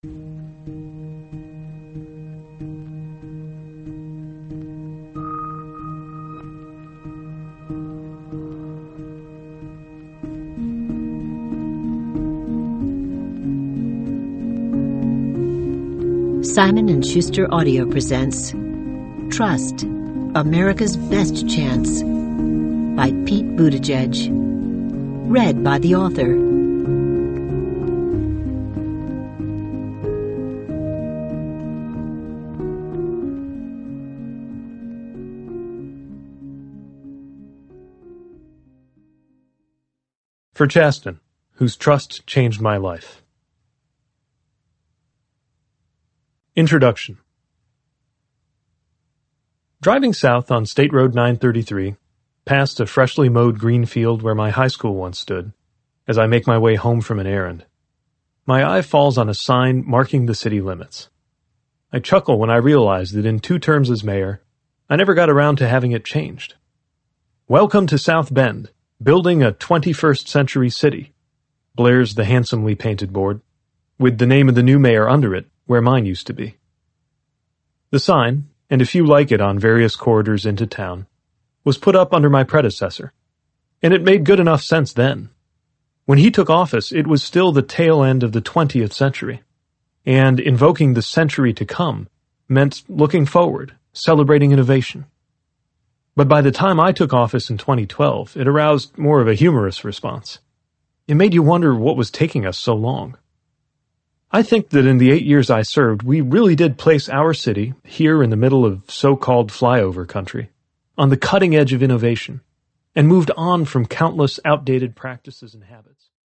Simon & Schuster Audio presents Trust, America's Best Chance by Pete Buttigieg. Read by the author. For Chasten, whose trust changed my life. Introduction. Driving south on State Road 933, past a freshly mowed green field where my high school once stood, as I make my way home from an errand, my eye falls on a sign marking the city limits. I chuckle when I realize that in 2 terms as mayor, I never got around to having it changed. "Welcome to South Bend, building a 21st century city," blares the handsomely painted board, with the name of the new mayor under it, where mine used to be. The sign, and a few like it on various corridors into town, was put up under my predecessor, and it made good enough sense then. When he took office, it was still the tail end of the 20th century, and invoking the century to come meant looking forward, celebrating innovation. But by the time I took office in 2012, it aroused more of a humorous response. It made you wonder what was taking us so long. I think that in the 8 years I served, we really did place our city, here in the middle of so-called flyover country, on the cutting edge of innovation, and moved on from countless outdated practices and habits.